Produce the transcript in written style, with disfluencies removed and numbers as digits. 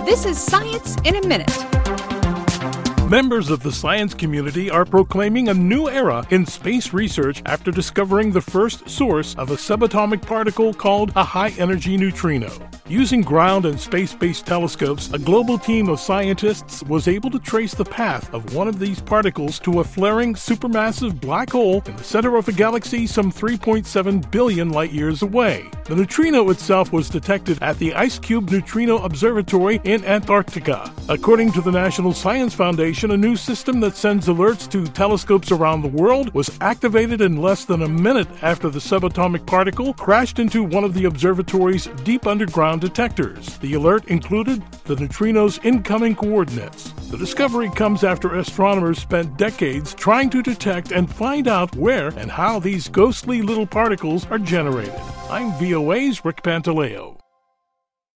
This is Science in a Minute. Members of the science community are proclaiming a new era in space research after discovering the first source of a subatomic particle called a high-energy neutrino. Using ground and space-based telescopes, a global team of scientists was able to trace the path of one of these particles to a flaring supermassive black hole in the center of a galaxy some 3.7 billion light-years away. The neutrino itself was detected at the IceCube Neutrino Observatory in Antarctica. According to the National Science Foundation, a new system that sends alerts to telescopes around the world was activated in less than a minute after the subatomic particle crashed into one of the observatory's deep underground detectors. The alert included the neutrino's incoming coordinates. The discovery comes after astronomers spent decades trying to detect and find out where and how these ghostly little particles are generated. I'm VOA's Rick Pantaleo.